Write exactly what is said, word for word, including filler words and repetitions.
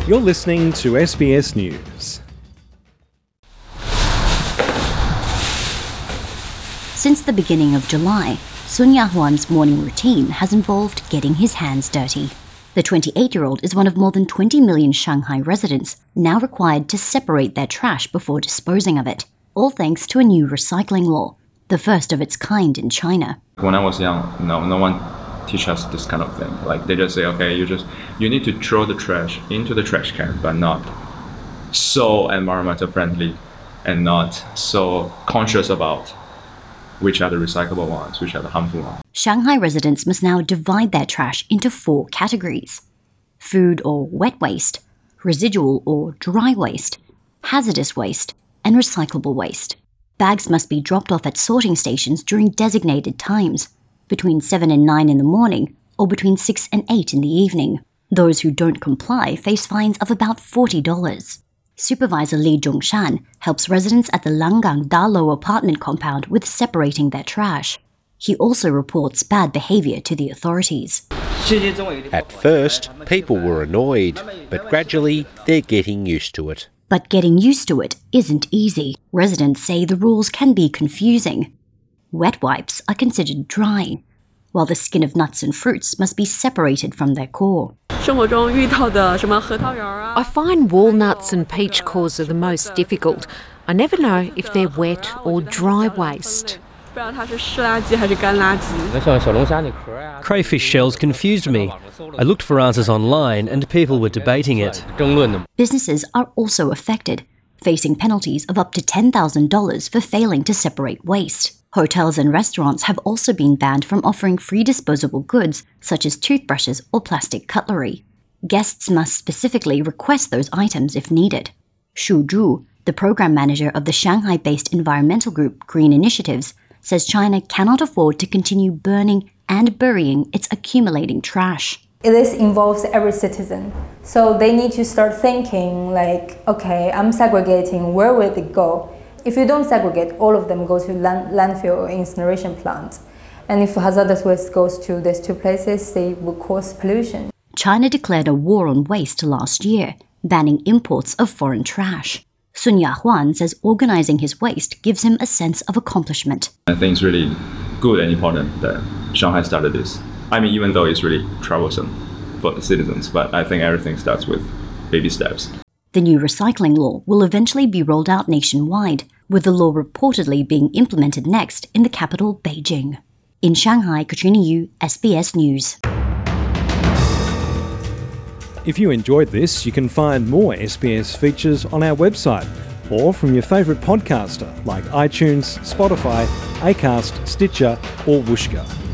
You're listening to S B S News. Since the beginning of July, Sun Yahuan's morning routine has involved getting his hands dirty. The twenty-eight-year-old is one of more than twenty million Shanghai residents now required to separate their trash before disposing of it, all thanks to a new recycling law, the first of its kind in China. When I was young, no, no one teach us this kind of thing. Like they just say, okay, you just you need to throw the trash into the trash can, but not so environmental friendly and not so conscious about which are the recyclable ones, which are the harmful ones. Shanghai residents must now divide their trash into four categories: food or wet waste, residual or dry waste, hazardous waste, and recyclable waste. Bags must be dropped off at sorting stations during designated times, between seven and nine in the morning, or between six and eight in the evening. Those who don't comply face fines of about forty dollars. Supervisor Li Zhongshan helps residents at the Langang Dalo apartment compound with separating their trash. He also reports bad behaviour to the authorities. At first, people were annoyed, but gradually they're getting used to it. But getting used to it isn't easy. Residents say the rules can be confusing. Wet wipes are considered dry, while the skin of nuts and fruits must be separated from their core. I find walnuts and peach cores are the most difficult. I never know if they're wet or dry waste. Crayfish shells confused me. I looked for answers online and people were debating it. Businesses are also affected, facing penalties of up to ten thousand dollars for failing to separate waste. Hotels and restaurants have also been banned from offering free disposable goods such as toothbrushes or plastic cutlery. Guests must specifically request those items if needed. Shu Zhu, the program manager of the Shanghai-based environmental group Green Initiatives, says China cannot afford to continue burning and burying its accumulating trash. This involves every citizen. So they need to start thinking like, okay, I'm segregating, where will it go? If you don't segregate, all of them go to land, landfill or incineration plant. And if hazardous waste goes to these two places, they will cause pollution. China declared a war on waste last year, banning imports of foreign trash. Sun Yahuan says organizing his waste gives him a sense of accomplishment. I think it's really good and important that Shanghai started this. I mean, even though it's really troublesome for the citizens, but I think everything starts with baby steps. The new recycling law will eventually be rolled out nationwide, with the law reportedly being implemented next in the capital, Beijing. In Shanghai, Katrina Yu, S B S News. If you enjoyed this, you can find more S B S features on our website or from your favourite podcaster like iTunes, Spotify, Acast, Stitcher or Whooshkaa.